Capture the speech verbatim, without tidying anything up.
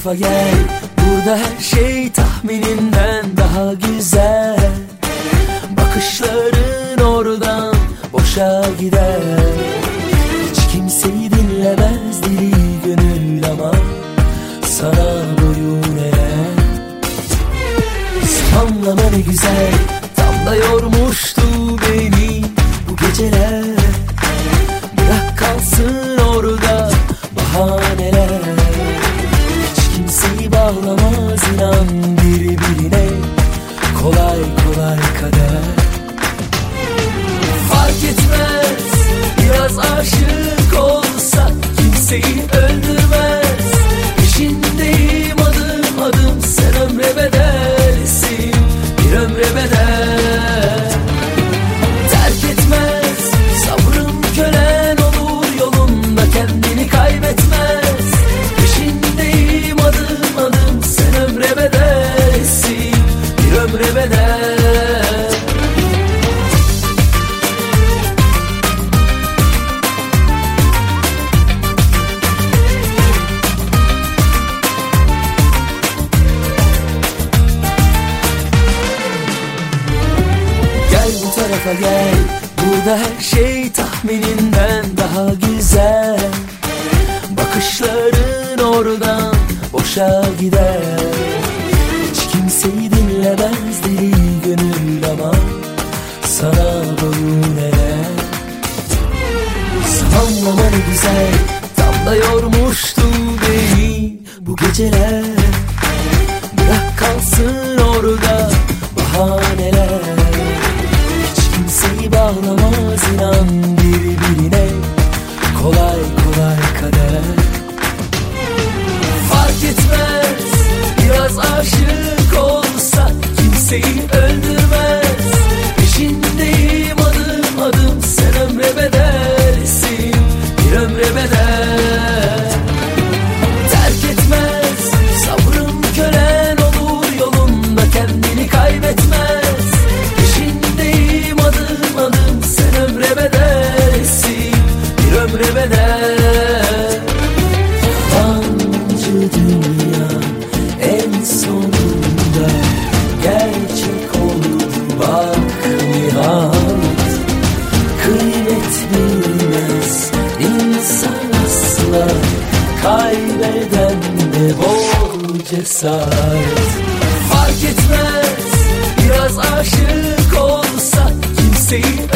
tarafa gel. Burada her şey tahmininden daha güzel. Bakışların oradan boşa gider. Hiç kimseyi dinlemez deli gönül ama sana boyun eğer. Anlama ne güzel, tam da yormuştu beni bu geceler. Bırak kalsın orada bahaneler. Hiç kimseyi bağlamaz inan birbirine, kolay kolay kader. Fark etmez biraz aşık olsak, kimseyi öldürmez. Peşindeyim adım adım, sen ömre bedelsin, bir ömre bedel. Terk etmez, sabrım kölen olur yolunda, kendini kaybetmez. Peşindeyim adım adım, sen ömre bedelsin, bir ömre bedel. Bu tarafa gel, burada her şey tahmininden daha güzel. Bakışların oradan boşa gider. Hiç kimseyi dinlemez deli gönül ama sana boyun eğer. Anlama ne güzel, tam da yormuştu beni bu geceler. Bırak kalsın orada bahaneler. Kimseyi bağlamaz inan birbirine, kolay kolay kader. Fark etmez biraz aşık olsak, kimseyi öldürmez. Peşindeyim adım adım, sen ömre bedelsin, bir ömre bedel. Terk etmez, sabrım kölen olur yolunda, kendini kaybetmez. Peşindeyim adım adım, sen ömre bedelsin, bir ömre bedel. Yalancı dünya en sonunda gerçek oldu bak nihayet. Kıymet bilmez insan asla, kaybeden de bol cesaret. Fark etmez biraz aşık olsak, kimseyi